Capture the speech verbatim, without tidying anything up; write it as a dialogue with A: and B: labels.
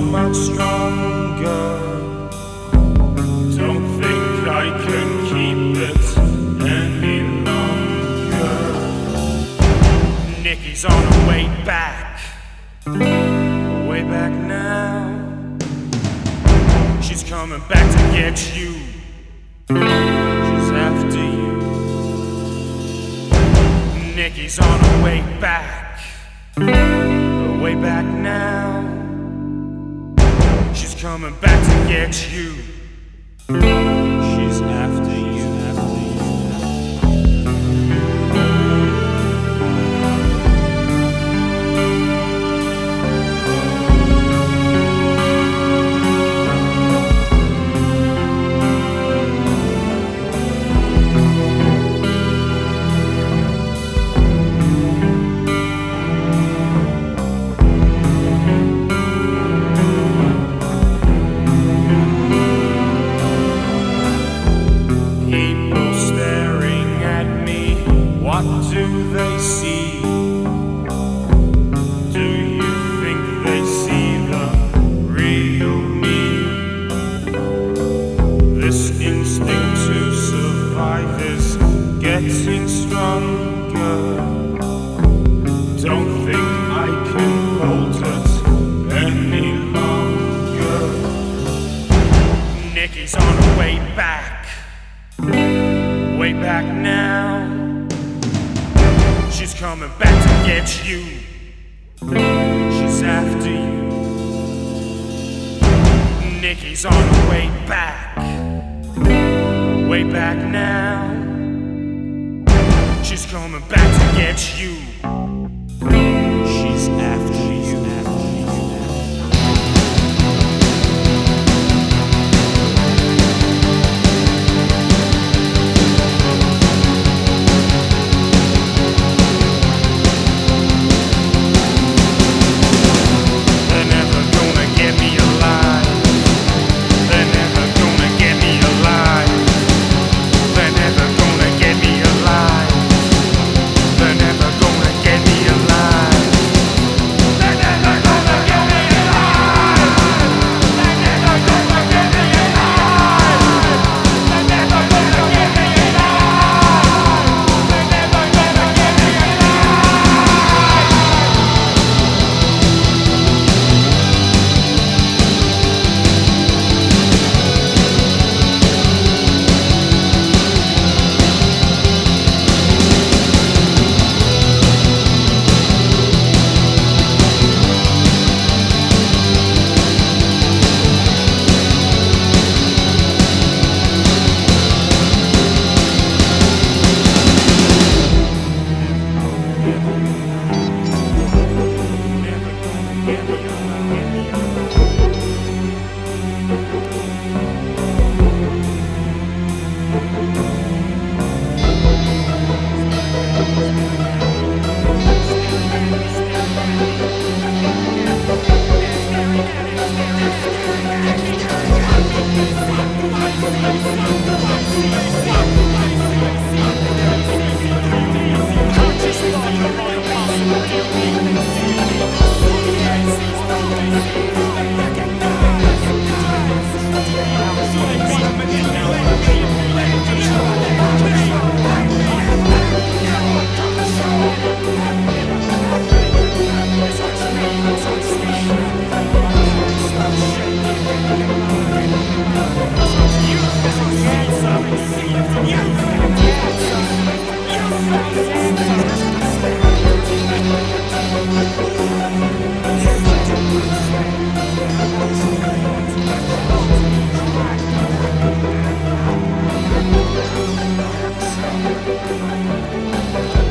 A: much stronger. Don't think I can keep it any longer. Nikki's on her way back, way back now. She's coming back to get you. She's after you. Nikki's on her way back, way back now. She's coming back to get you. She's after you. What do they see? Do you think they see the real me? This instinct to survive is getting stronger. Don't think I can hold it any longer. Nikki's on her way back, way back now. She's coming back to get you. She's after you. Nikki's on her way back, way back now. She's coming back to get you. She's after you.
B: We'll be right back.